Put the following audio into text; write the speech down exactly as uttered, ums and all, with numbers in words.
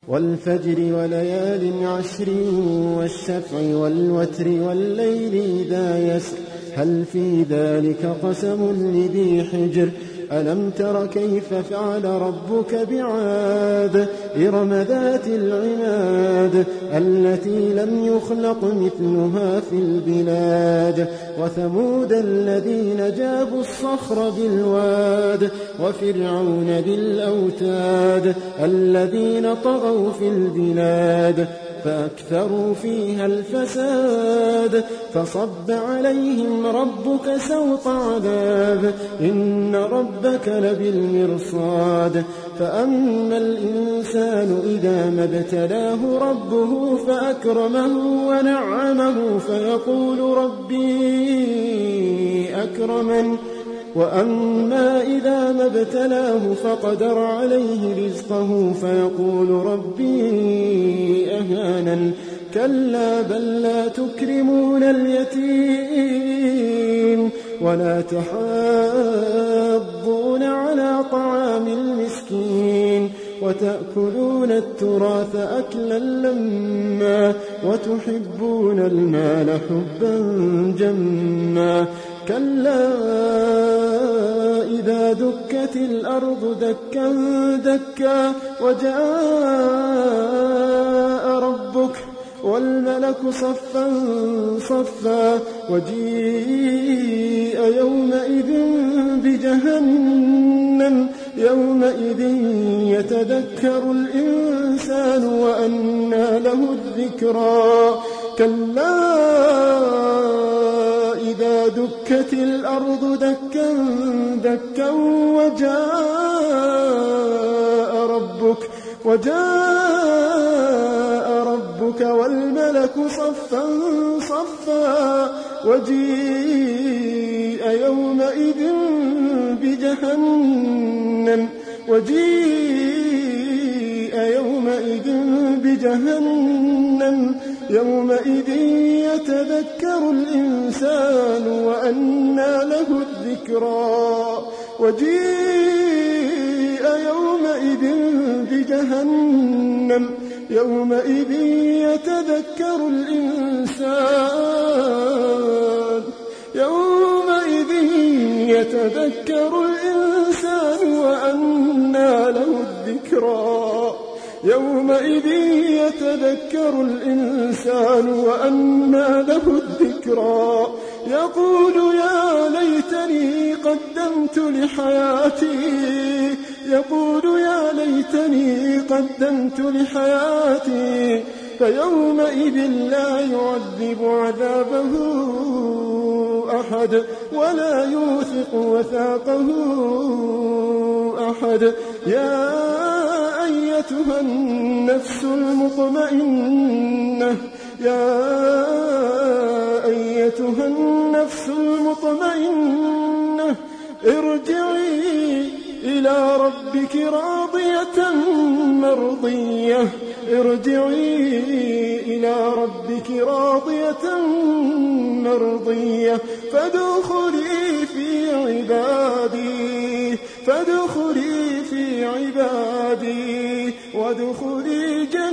والفجر وليال عشر والشفع والوتر والليل إذا يسر هل في ذلك قسم لذي حجر ألم تر كيف فعل ربك بعاد إرم ذات العماد التي لم يخلق مثلها في البلاد وثمود الذين جابوا الصخر بالواد وفرعون ذي الأوتاد الذين طغوا في البلاد فأكثروا فيها الفساد فصب عليهم ربك سوط عذاب إن ربك لبالمرصاد فأما الإنسان إذا ما ابتلاه ربه فأكرمه ونعمه فيقول ربي أكرمن وأما إذا ما ابتلاه فقدر عليه رزقه فيقول ربي أهانن كلا بل لا تكرمون اليتيم ولا تحاضون على طعام المسكين وتأكلون التراث أكلا لما وتحبون المال حبا جما كلا إذا دكت الأرض دكا دكا وجاء ربك والملك صفا صفا وجيء يومئذ بجهنم يومئذ يتذكر الإنسان وأنى له الذكرى كلا إذا دكت الأرض دكا دكا وجاء ربك وجاء ربك والملك صفا صفا وجيء يومئذ بجهنم وجيء يومئذ بجهنم يومئذ يتذكر الإنسان وأنى له الذكرى وجيء يومئذ بجهنم يومئذ يتذكر الإنسان يومئذ يتذكر الإنسان وأنى له الذكرى يومئذ يتذكر الإنسان وأنى له الذكرى يقول يا ليتني قدمت لحياتي يقول يا ليتني قدمت لحياتي فيومئذ لا يعذب عذابه أحد ولا يوثق وثاقه أحد يا أيتها النفس المطمئنة يا أيتها النفس المطمئنة ارجعي إلى ربك راضية مرضية ارجعي إلى ربك راضية مرضية فادخلي في عبادي فادخلي في عبادي وادخلي جنتي